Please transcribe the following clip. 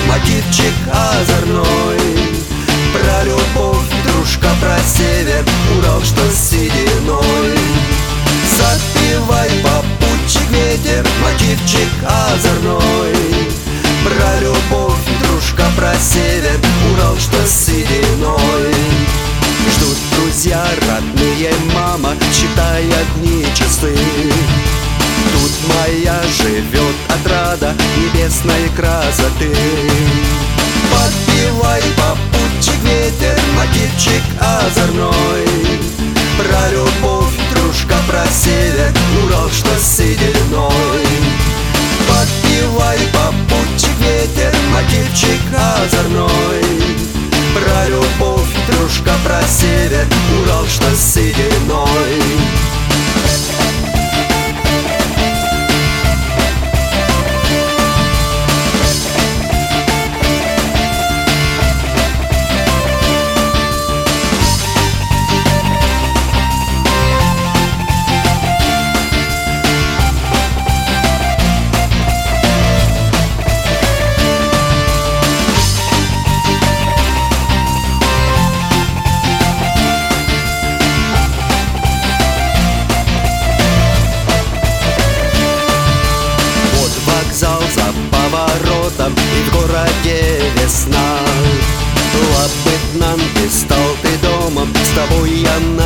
мотивчик озорной. Про любовь, дружка, про север, Урал, что с сединой. Запевай, попутчик, ветер, мотивчик озорной. Про любовь, дружка, про север, Урал, что с сединой. Ждут друзья, родные, мама, считая дни, часы. Тут моя живет отрада небесной красоты. Подпевай, попутчик, ветер, мотивчик озорной. Про любовь, дружка, про север, Урал, что с сединой. Подпевай, попутчик, ветер, мотивчик озорной. Про любовь, дружка, про север, Урал, что с сединой. Вокзал за поворотом, и в городе весна. Лабытнан, ты стал ты домом, с тобой я